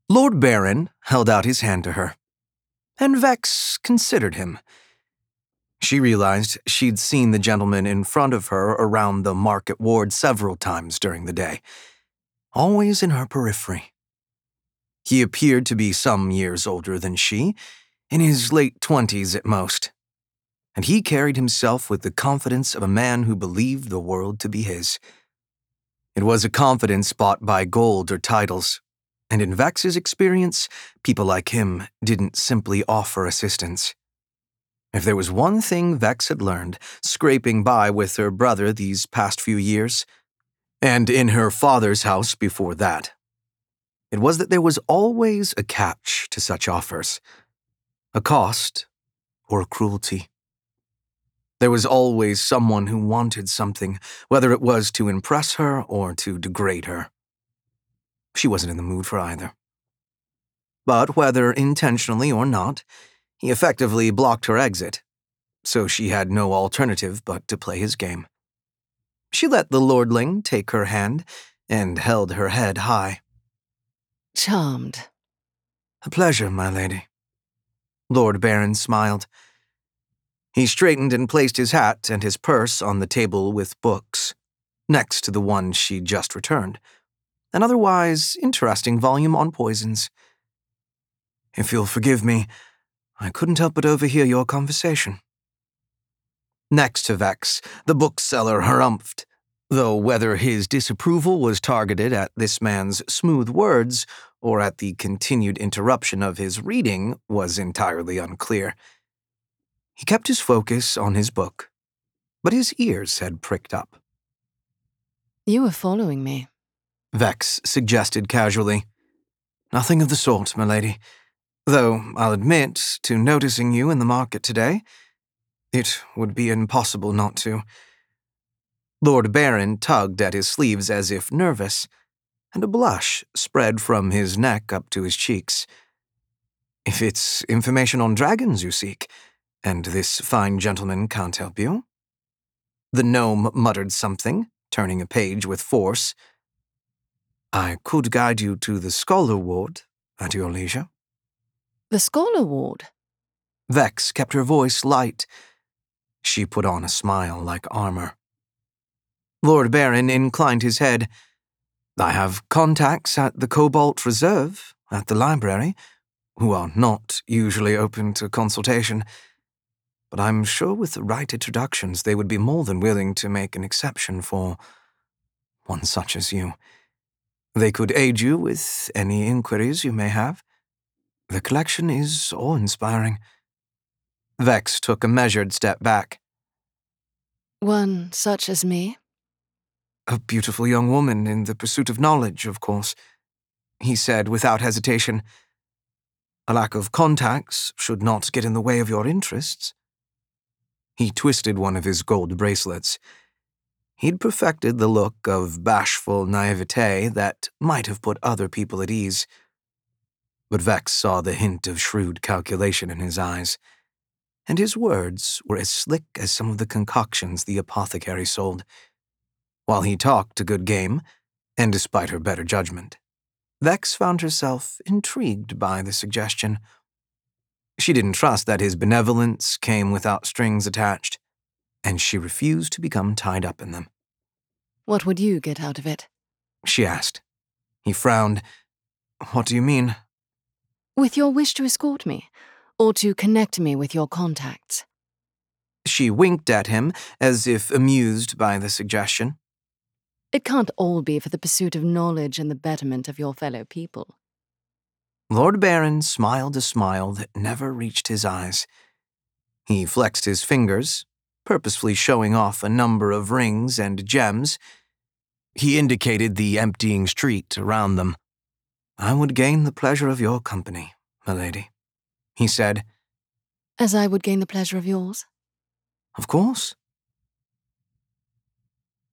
Lord Baron held out his hand to her, and Vex considered him. She realized she'd seen the gentleman in front of her around the market ward several times during the day, always in her periphery. He appeared to be some years older than she, in his late 20s at most, and he carried himself with the confidence of a man who believed the world to be his. It was a confidence bought by gold or titles, and in Vex's experience, people like him didn't simply offer assistance. If there was one thing Vex had learned, scraping by with her brother these past few years, and in her father's house before that, it was that there was always a catch to such offers, a cost or a cruelty. There was always someone who wanted something, whether it was to impress her or to degrade her. She wasn't in the mood for either. But whether intentionally or not, he effectively blocked her exit, so she had no alternative but to play his game. She let the lordling take her hand and held her head high. Charmed. A pleasure, my lady. Lord Baron smiled. He straightened and placed his hat and his purse on the table with books, next to the one she'd just returned, an otherwise interesting volume on poisons. If you'll forgive me, I couldn't help but overhear your conversation. Next to Vex, the bookseller harumphed, though whether his disapproval was targeted at this man's smooth words or at the continued interruption of his reading was entirely unclear. He kept his focus on his book, but his ears had pricked up. You were following me, Vex suggested casually. Nothing of the sort, my lady. Though I'll admit to noticing you in the market today, it would be impossible not to. Lord Baron tugged at his sleeves as if nervous, and a blush spread from his neck up to his cheeks. If it's information on dragons you seek, and this fine gentleman can't help you? The gnome muttered something, turning a page with force. I could guide you to the scholar ward at your leisure. The scholar ward? Vex kept her voice light. She put on a smile like armor. Lord Baron inclined his head. I have contacts at the Cobalt Reserve, at the library, who are not usually open to consultation, but I'm sure with the right introductions they would be more than willing to make an exception for one such as you. They could aid you with any inquiries you may have. The collection is awe-inspiring. Vex took a measured step back. One such as me? A beautiful young woman in the pursuit of knowledge, of course, he said without hesitation. A lack of contacts should not get in the way of your interests. He twisted one of his gold bracelets. He'd perfected the look of bashful naivete that might have put other people at ease. But Vex saw the hint of shrewd calculation in his eyes, and his words were as slick as some of the concoctions the apothecary sold. While he talked a good game, and despite her better judgment, Vex found herself intrigued by the suggestion. She didn't trust that his benevolence came without strings attached, and she refused to become tied up in them. What would you get out of it? She asked. He frowned. What do you mean? With your wish to escort me, or to connect me with your contacts. She winked at him, as if amused by the suggestion. It can't all be for the pursuit of knowledge and the betterment of your fellow people. Lord Baron smiled a smile that never reached his eyes. He flexed his fingers, purposefully showing off a number of rings and gems. He indicated the emptying street around them. I would gain the pleasure of your company, my lady, he said. As I would gain the pleasure of yours? Of course.